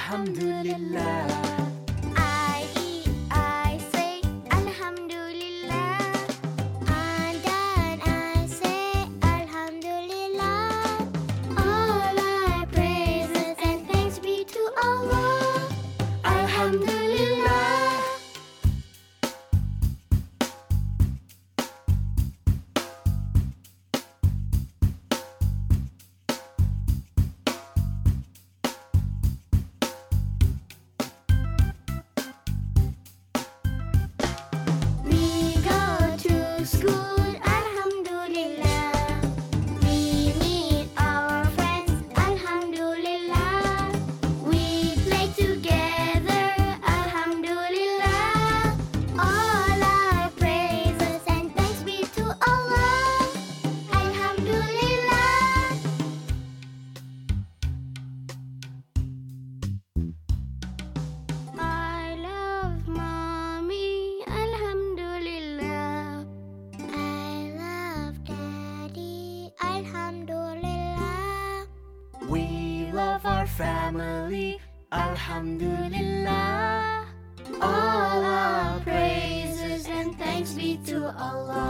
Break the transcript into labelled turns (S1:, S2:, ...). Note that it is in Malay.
S1: Alhamdulillah.
S2: I eat, I say Alhamdulillah. And then I say Alhamdulillah. All our praises and thanks be to Allah.
S1: Alhamdulillah.
S2: We go to school, Alhamdulillah. We meet our friends, Alhamdulillah. We play together, Alhamdulillah. All our praises and thanks be to Allah. Alhamdulillah. I love mommy, Alhamdulillah. I love daddy, Alhamdulillah.
S1: We love our family. Alhamdulillah.
S2: All our praises and thanks be to Allah.